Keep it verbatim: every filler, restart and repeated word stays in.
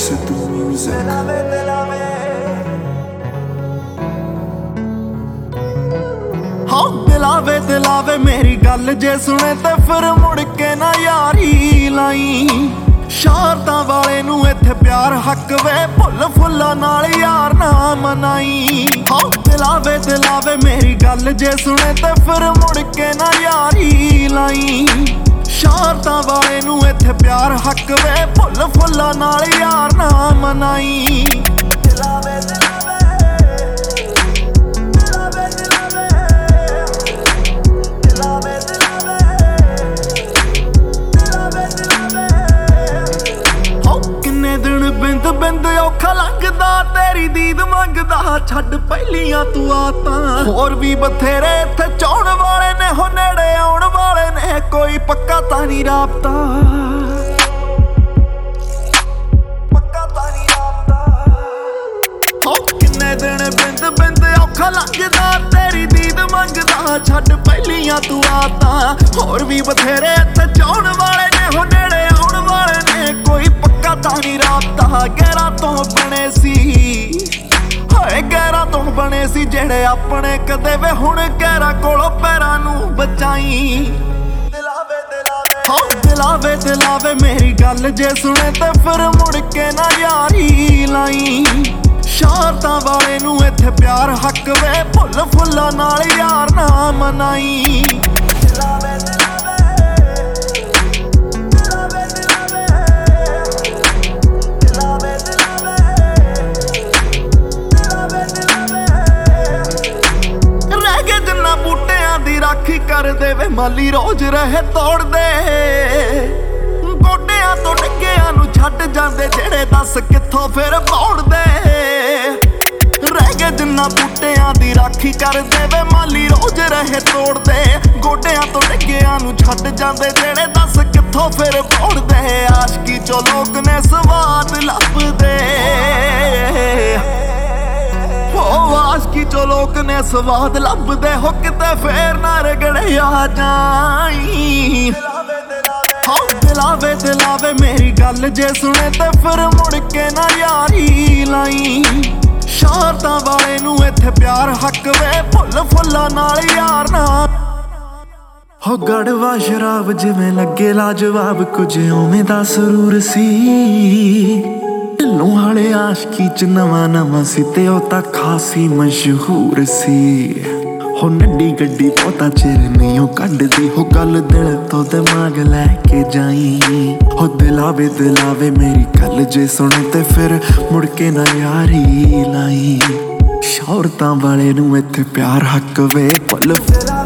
listen to music. हाँ दिलावे दिलावे मेरी गल जे सुने ते फिर मुड़ के ना यारी लाई। शारतां वाले नू इत्थे प्यार हक वे भुल फुल्लां नाल यार ना मनाई। हाँ दिलावे दिलावे मेरी गल जे सुने ते फिर मुड़ के ना यारी लाई। शारतां वाले नू इत्थे प्यार हक वे भुल फुल्लां नाल यार ना मनाई। दिलावे दिलावे बिंद बिंद औखा लगदा तेरी दीद मंगदा छड्ड पहलियां तू आतां। होर भी बथेरे इत्थे चाहण वाले ने हो नेड़े आउण वाले ने कोई पक्का तां नहीं राबता। पक्का तां नहीं राबता। हो किन्ने दिन बिंद बिंद औखा लगदा तेरी दीद मंगदा छड्ड पहलियां तू आतां। होर भी बथेरे इत्थे चाहण वाले ने हो नेड़े आउण वाले ने कोई पक्का तां नहीं राबता। गैरां तो बने सी हाए गैरां तो बने सी जेड़े अपने कदे वे हुण गैरां कोलों पैरां नू बचाई। दिलावे दिलावे हाँ दिलावे दिलावे मेरी गल जे सुने ते फिर मुड़ के ना यारी लाई। शारतां वाले नू इत्थे प्यार हक वे भुल फुल्लां नाल यार ना मनाई। दिलावे दिलावे राखी कर दे वे माली रोज रहे तोड़ दे। गोडियां तो डिग्गियां नू छड्ड जांदे जेड़े दस कित्थों फिर मोड़ दे। रह गए जिन्ना बूटियां दी राखी कर दे वे माली रोज रहे तोड़ दे। गोडियां तो डिग्गियां नू छड्ड जांदे जेड़े दस कित्थों फिर मोड़ दे। आशिकी चो लोक ने स्वाद लभदे आशिकी चो लोक ने स्वाद लभदे हो किते फेर ना रगड़िया जाई। हाँ दिलावे दिलावे मेरी गल जे सुने ते फिर मुड़ के ना यारी लाई। शारतां वाले नू इत्थे प्यार हक वे भुल फुल्लां नाल यार ना। हो गड़वा शराब जिवें लगे लाजवाब कुछ उवें दा सुरूर सी। ढिल्लों वाले आशिकी च नवां नवां सी ते ओ तां खासी मशहूर सी। हो नड्डी गड्डी बहुता चिर नहीं ओ कड्डदी हो गल दिल तो दिमाग लैके जाई। हो दिलावे दिलावे मेरी गल जे सुने ते फिर मुड़ के ना यारी लाई। शारतां वाले नू इत्थे प्यार हक वे भुल